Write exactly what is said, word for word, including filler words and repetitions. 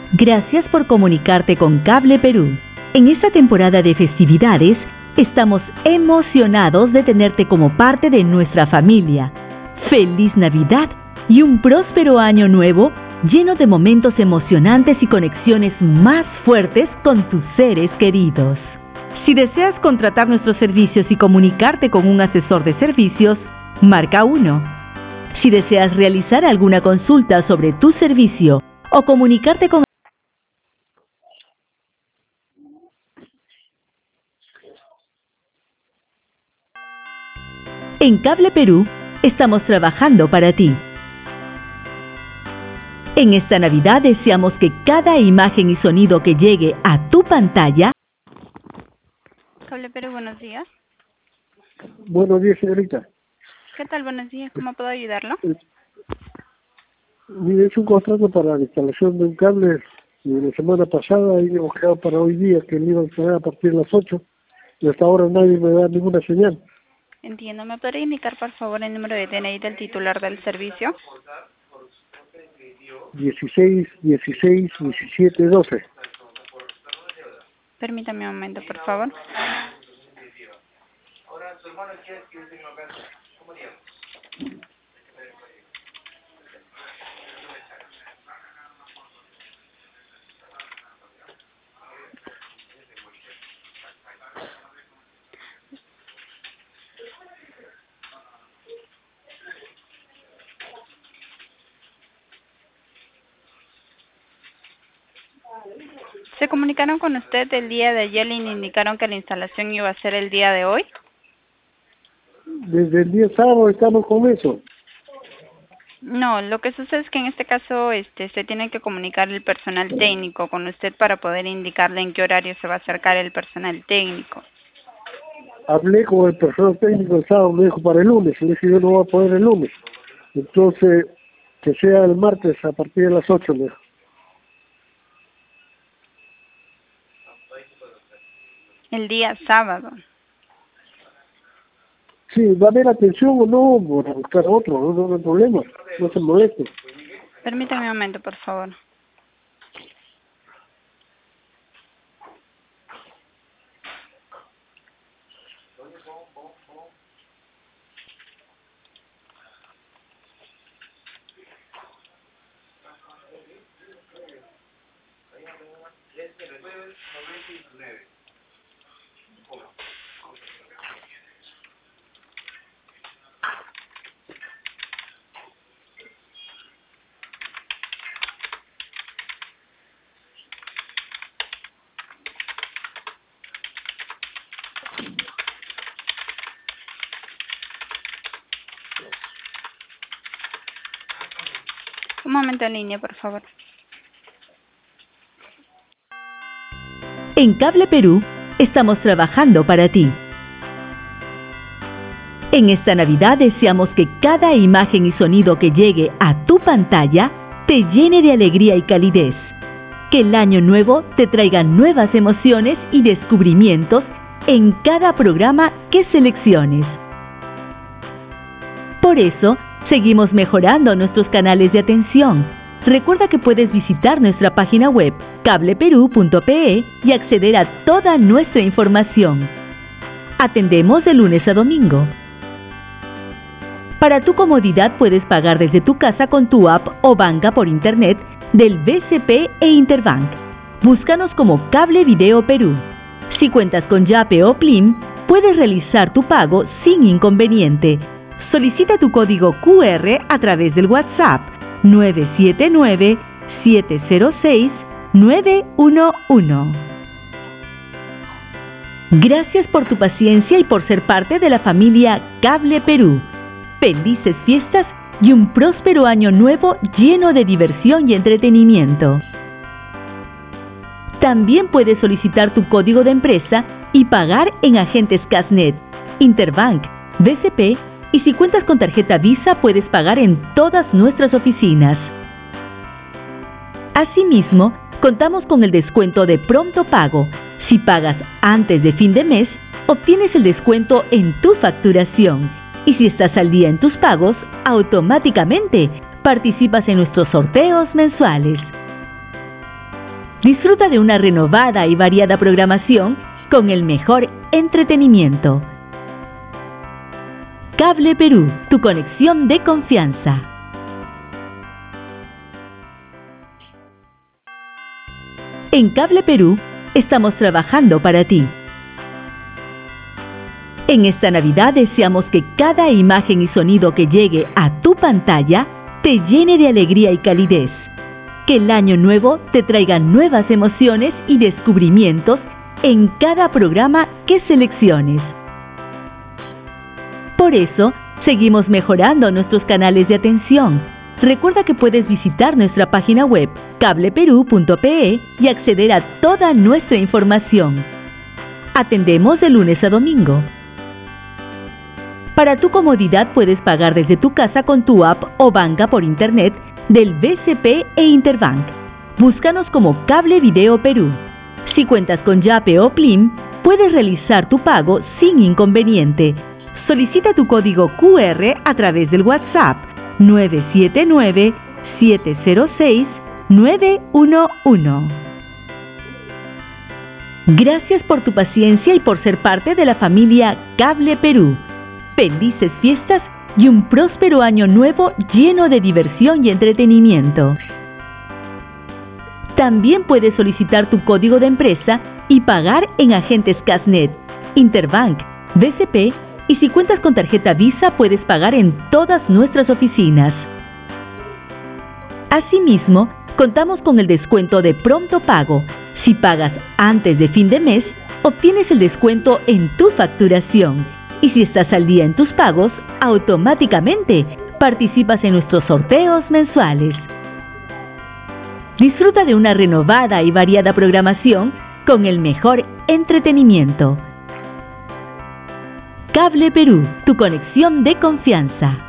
Gracias por comunicarte con Cable Perú. En esta temporada de festividades, estamos emocionados de tenerte como parte de nuestra familia. ¡Feliz Navidad y un próspero año nuevo lleno de momentos emocionantes y conexiones más fuertes con tus seres queridos! Si deseas contratar nuestros servicios y comunicarte con un asesor de servicios, marca uno. Si deseas realizar alguna consulta sobre tu servicio o comunicarte con En Cable Perú, estamos trabajando para ti. En esta Navidad deseamos que cada imagen y sonido que llegue a tu pantalla... Cable Perú, buenos días. Buenos días, señorita. ¿Qué tal? Buenos días. ¿Cómo puedo ayudarlo? Eh, Mire, es un contrato para la instalación de un cable de la semana pasada y hemos quedado para hoy día que le iban a entregar a partir de las ocho y hasta ahora nadie me da ninguna señal. Entiendo. ¿Me podría indicar, por favor, el número de D N I del titular del servicio? dieciséis, dieciséis, diecisiete, doce. Permítame un momento, por favor. ¿Se comunicaron con usted el día de ayer y le indicaron que la instalación iba a ser el día de hoy? Desde el día sábado estamos con eso. No, lo que sucede es que en este caso este, se tiene que comunicar el personal técnico con usted para poder indicarle en qué horario se va a acercar el personal técnico. Hablé con el personal técnico el sábado, me dijo para el lunes, y le dije yo no voy a poder el lunes. Entonces, que sea el martes a partir de las ocho, me dijo. El día sábado. Sí, va a haber atención o no, por buscar otro, no, no, no hay problema, no se moleste. Permítame un momento, por favor. Un momento en línea, por favor. En Cable Perú, estamos trabajando para ti. En esta Navidad deseamos que cada imagen y sonido que llegue a tu pantalla te llene de alegría y calidez. Que el año nuevo te traiga nuevas emociones y descubrimientos en cada programa que selecciones. Por eso, seguimos mejorando nuestros canales de atención. Recuerda que puedes visitar nuestra página web cable perú punto pe y acceder a toda nuestra información. Atendemos de lunes a domingo. Para tu comodidad puedes pagar desde tu casa con tu app o banca por internet del B C P e Interbank. Búscanos como Cable Video Perú. Si cuentas con Yape o Plim, puedes realizar tu pago sin inconveniente. Solicita tu código Q R a través del WhatsApp nueve siete nueve, siete cero seis, nueve uno uno. Gracias por tu paciencia y por ser parte de la familia Cable Perú. Felices fiestas y un próspero año nuevo lleno de diversión y entretenimiento. También puedes solicitar tu código de empresa y pagar en agentes Casnet, Interbank, B C P y si cuentas con tarjeta Visa puedes pagar en todas nuestras oficinas. Asimismo, contamos con el descuento de pronto pago. Si pagas antes de fin de mes, obtienes el descuento en tu facturación. Y si estás al día en tus pagos, automáticamente participas en nuestros sorteos mensuales. Disfruta de una renovada y variada programación con el mejor entretenimiento. Cable Perú, tu conexión de confianza. En Cable Perú estamos trabajando para ti. En esta Navidad deseamos que cada imagen y sonido que llegue a tu pantalla te llene de alegría y calidez. Que el año nuevo te traiga nuevas emociones y descubrimientos en cada programa que selecciones. Por eso, seguimos mejorando nuestros canales de atención. Recuerda que puedes visitar nuestra página web cable perú punto pe y acceder a toda nuestra información. Atendemos de lunes a domingo. Para tu comodidad puedes pagar desde tu casa con tu app o banca por internet del B C P e Interbank. Búscanos como Cable Video Perú. Si cuentas con Yape o Plim, puedes realizar tu pago sin inconveniente. Solicita tu código Q R a través del WhatsApp nueve siete nueve, siete cero seis, nueve uno uno. Gracias por tu paciencia y por ser parte de la familia Cable Perú. Felices fiestas y un próspero año nuevo lleno de diversión y entretenimiento. También puedes solicitar tu código de empresa y pagar en agentes Casnet, Interbank, B C P y si cuentas con tarjeta Visa puedes pagar en todas nuestras oficinas. Asimismo, contamos con el descuento de pronto pago. Si pagas antes de fin de mes, obtienes el descuento en tu facturación. Y si estás al día en tus pagos, automáticamente participas en nuestros sorteos mensuales. Disfruta de una renovada y variada programación con el mejor entretenimiento. Cable Perú, tu conexión de confianza.